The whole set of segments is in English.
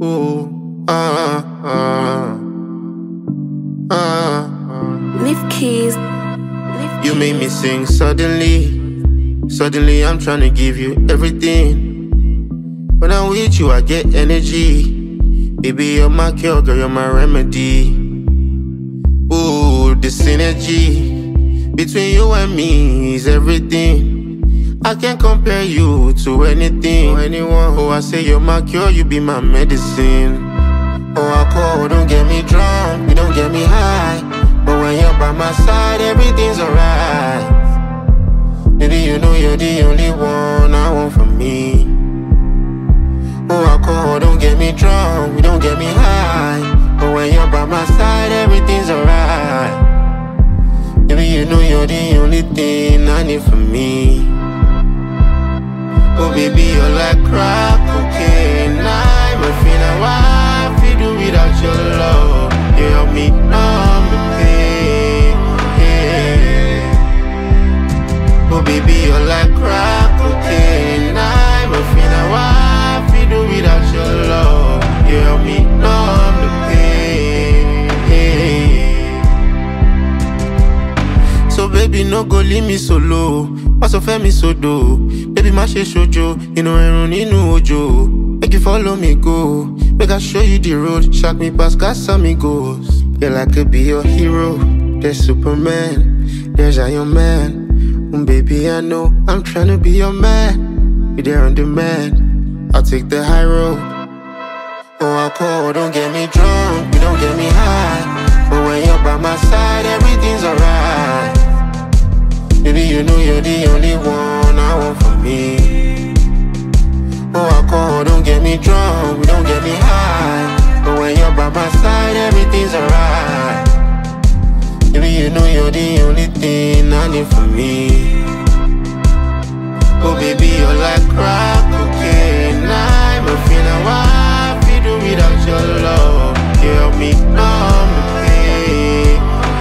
Ooh, Leaf keys. You made me sing suddenly. Suddenly I'm trying to give you everything. When I'm with you, I get energy. Baby, you're my cure, girl, you're my remedy. Ooh, the synergy between you and me is everything. I can't compare you to anything or anyone. Oh, I say you're my cure, you be my medicine. Oh, I call, don't get me drunk, you don't get me high. But when you're by my side, everything's alright. Baby, you know you're the only one I want from me. Oh, I call, don't get me drunk, you don't get me high. But when you're by my side, everything's alright. Baby, you know you're the only thing I need from me. Oh, baby, you're like crack cocaine. I'm a finna wife, you do without your love. You help me numb the pain. Yeah. Oh, baby, you're like crack cocaine. I'm a finna wife, you do without your love. You help me numb the pain. Yeah. So, baby, no go leave me solo. Why so fair me so do? Baby, my shit shoujo. You know I nínú ojo. Make you follow me go. Make I show you the road. Shock me past Casamigos. Girl, I could be your hero. There's Superman. There's Iron Man. Baby, I know I'm trying to be your man. Be there on demand. I'll take the high road. Oh, I call, don't get me drunk. You don't get me high. But when you're by my side, everything's alright. Baby, you know you're the only one I want from me. Oh, I call, don't get me drunk, don't get me high. But when you're by my side, everything's alright. Baby, you know you're the only thing I need from me. Oh, baby, you're like crack cocaine. I'm a finna wife, you do without your love. You help me numb the pain.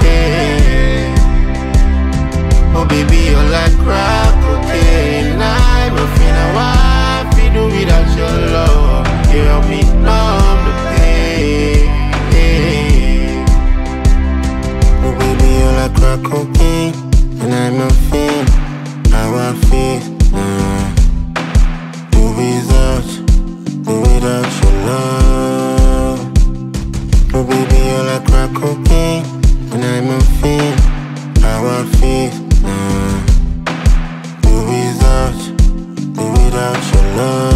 Oh, baby, you're like crack cocaine. I'm a finna wife, you do without your love. You help me numb the pain. Oh, baby, you're like crack cocaine, and I'm a fiend. How I feel, do without your love. Oh, baby, you're like crack cocaine, and I'm a fiend. How I feel. Do without your love.